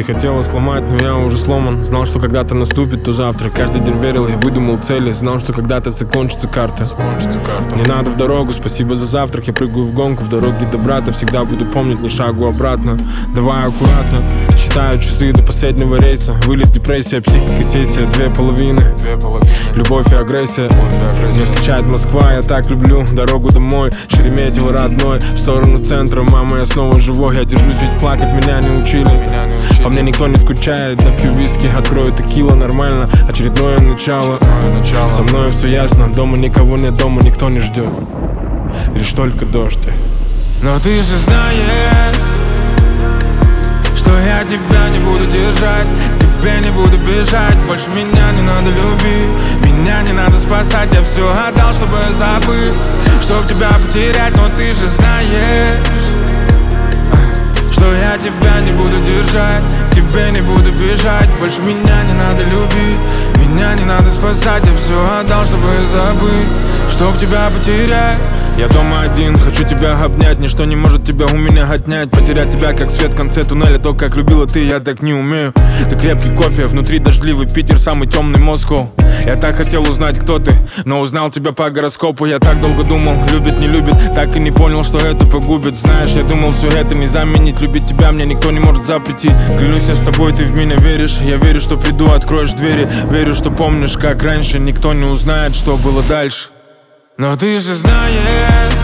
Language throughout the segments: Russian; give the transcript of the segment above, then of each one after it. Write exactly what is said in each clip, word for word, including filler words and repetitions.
Ты хотела сломать, но я уже сломан. Знал, что когда-то наступит то завтра. Каждый день верил, я выдумал цели. Знал, что когда-то закончится карта. Закончится карта. Не надо в дорогу, спасибо за завтрак. Я прыгаю в гонку, в дороге до брата. Всегда буду помнить, ни шагу обратно. Давай аккуратно, считаю часы до последнего рейса. Вылет, депрессия, психика, сессия. Две половины, Две половины. Любовь и агрессия. Любовь и агрессия. Меня встречает Москва, я так люблю дорогу домой. Шереметьево родной, в сторону центра. Мама, я снова живой, я держусь, ведь плакать меня не учили. Меня не учили. По мне никто не скучает, напью виски, открою текила, нормально. Очередное начало. начало Со мной все ясно, дома никого нет, дома никто не ждет. Лишь только дождь. Но ты же знаешь, что я тебя не буду держать, к тебе не буду бежать. Больше меня не надо любить, меня не надо спасать. Я все отдал, чтобы забыть, чтоб тебя потерять. Но ты же знаешь, что я тебя не буду держать, к тебе не буду бежать. Больше меня не надо любить, меня не надо спасать. Я все отдал, чтобы забыть, чтоб тебя потерять. Я дома один, хочу тебя обнять. Ничто не может тебя у меня отнять. Потерять тебя, как свет в конце туннеля. То, как любила ты, я так не умею. Ты крепкий кофе, внутри дождливый Питер, самый темный Москва. Я так хотел узнать, кто ты, но узнал тебя по гороскопу. Я так долго думал, любит, не любит, так и не понял, что это погубит. Знаешь, я думал, все это не заменить. Любить тебя мне никто не может запретить. Клянусь, я с тобой, ты в меня веришь. Я верю, что приду, откроешь двери. Верю, что помнишь, как раньше. Никто не узнает, что было дальше. Но ты же знаешь,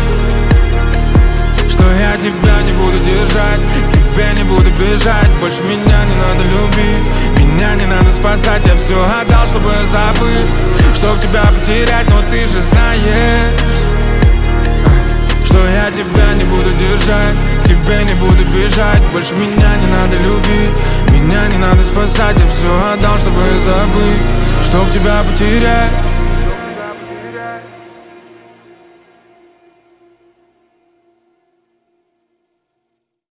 что я тебя не буду держать, к тебе не буду бежать. Больше меня не надо любить, меня не надо спасать. Я все отдал, чтобы забыть, чтоб тебя потерять. Но ты же знаешь, что я тебя не буду держать, к тебе не буду бежать. Больше меня не надо любить, меня не надо спасать. Я все отдал, чтобы забыть, чтоб тебя потерять.